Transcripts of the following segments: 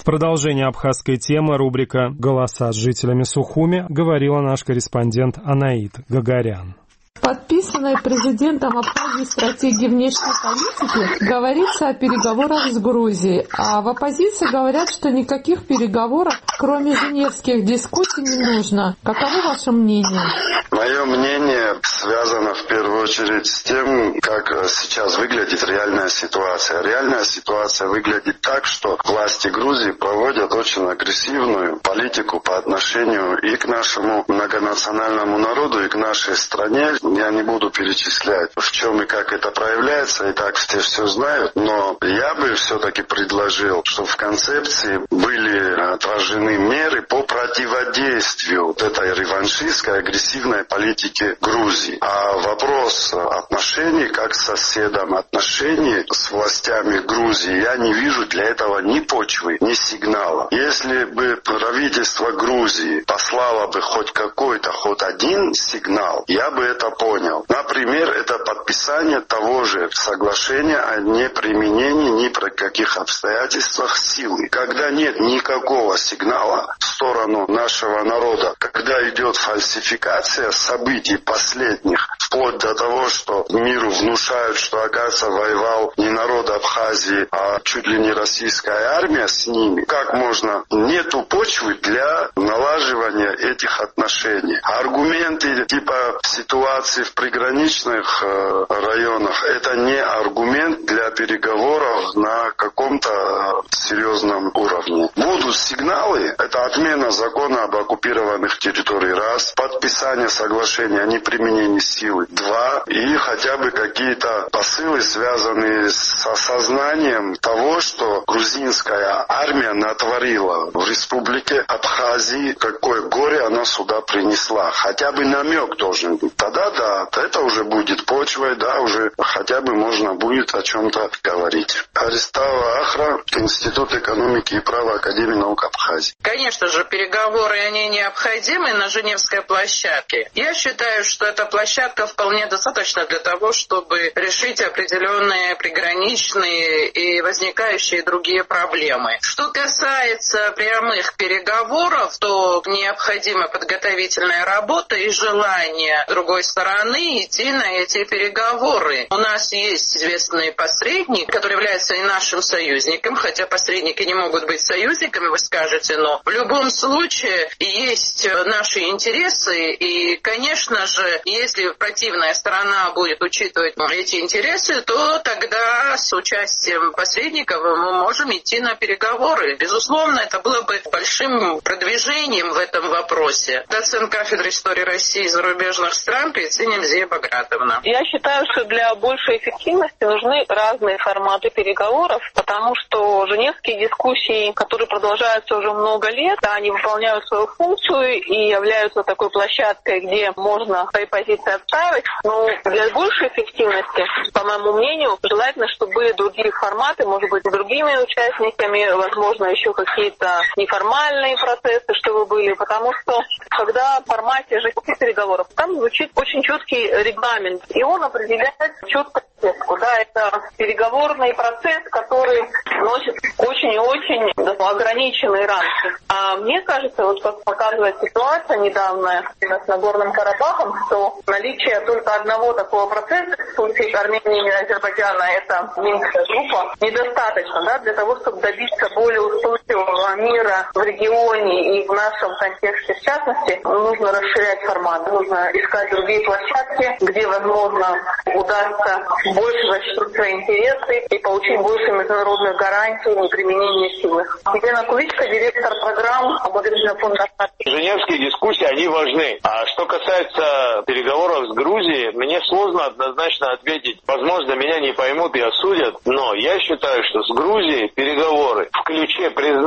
В продолжение абхазской темы рубрика «Голоса с жителями Сухуми» говорила наш корреспондент Анаит Гагарян. Подписанной президентом Абхазии стратегии внешней политики говорится о переговорах с Грузией, а в оппозиции говорят, что никаких переговоров, кроме женевских дискуссий, не нужно. Каково ваше мнение? Мое мнение связано в первую очередь с тем, как сейчас выглядит реальная ситуация. Реальная ситуация выглядит так, что власти Грузии проводят очень агрессивную политику по отношению и к нашему многонациональному народу, и к нашей стране. Я не буду перечислять, в чем и как это проявляется, и так все знают, но я бы все-таки предложил, чтобы в концепции были отражены меры по противодействию вот этой реваншистской, агрессивной политике Грузии. А вопрос отношений как с соседом, отношений с властями Грузии, я не вижу для этого ни почвы, ни сигнала. Если бы правительство Грузии послало бы хоть какой-то, хоть один сигнал, я бы это понял. Например, это подписание того же соглашения о неприменении ни при каких обстоятельствах силы. Когда нет никакого сигнала в сторону нашего народа, когда идет фальсификация событий последних, вплоть до того, что миру внушают, что, оказывается, воевал не народ Абхазии, а чуть ли не российская армия с ними, как можно? Нету почвы для налаживания этих отношений. Аргументы типа ситуации в приграничных районах — это не аргумент для переговоров на каком-то серьезном уровне. Будут сигналы — это отмена закона об оккупированных территориях, раз, подписание соглашения о неприменении силы, два, и хотя бы какие-то посылы, связанные с осознанием того, что грузинская армия натворила в республике Абхазии, какое горе она сюда принесла. Хотя бы намек должен быть. Тогда да, это уже будет почвой, да, уже хотя бы можно будет о чем-то говорить. Аристава Ахра, Институт экономики и права, Академия наук Абхазии. Конечно же, переговоры, они необходимы на Женевской площадке. Я считаю, что эта площадка вполне достаточна для того, чтобы решить определенные приграничные и возникающие другие проблемы. Что касается прямых переговоров, то необходима подготовительная работа и желание другой стороны идти на эти переговоры. У нас есть известный посредник, который является и нашим союзником, хотя посредники не могут быть союзниками, вы скажете, но в любом случае есть наши интересы, и, конечно же, если противная сторона будет учитывать эти интересы, то тогда с участием посредников мы можем идти на переговоры. Безусловно, это было бы большим продвижением в этом вопросе. Доцент кафедры истории России и зарубежных стран Пецинин Зия Багратовна. Я считаю, что для большей эффективности нужны разные форматы переговоров, потому что женевские дискуссии, которые продолжаются уже много лет, они выполняют свою функцию и являются такой площадкой, где можно свои позиции отстаивать. Но для большей эффективности, по моему мнению, желательно, чтобы были другие форматы, может быть, с другими участниками, возможно, еще какие-то неформальные процессы, чтобы были, потому что когда в формате женевских переговоров, там звучит очень четкий регламент, и он определяет четко, да, это переговорный процесс, который носит очень и очень ограниченные рамки. А мне кажется, вот как показывает ситуация недавняя с Нагорным Карабахом, что наличие только одного такого процесса в случае Армении и Азербайджана, это Минская группа, недостаточно, да, для того, чтобы добиться более устойчивого мира в регионе и в нашем контексте в частности. Нужно расширять формат, нужно искать другие площадки, где, возможно, удастся больше защитить свои интересы и получить больше международных гарантий неприменения силы. Елена Куличка, директор программ Благотворительного фонда. Женевские дискуссии, они важны. А что касается переговоров с Грузией, мне сложно однозначно ответить. Возможно, меня не поймут и осудят, но я считаю, что с Грузией переговоры в ключе признания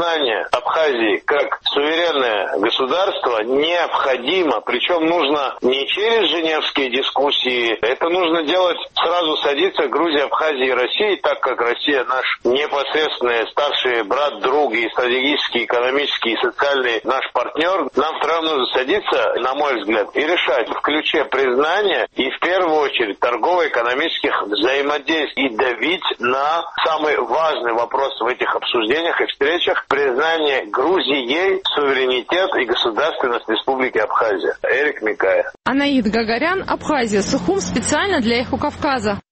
Абхазии как суверенное государство необходимо. Причем нужно не через женевские дискуссии. Это нужно делать сразу, садиться Грузия, Абхазия и Россия, так как Россия наш непосредственный старший брат, друг и стратегический, экономический и социальный наш партнер. Нам втроем нужно садиться, на мой взгляд, и решать в ключе признания и в первую очередь торгово-экономических взаимодействий и давить на самый важный вопрос в этих обсуждениях и встречах — признание Грузией суверенитет и государственность Республики Абхазия. Эрик Микая. Анаит Гагарян, Абхазия, Сухум, специально для Эхо Кавказа.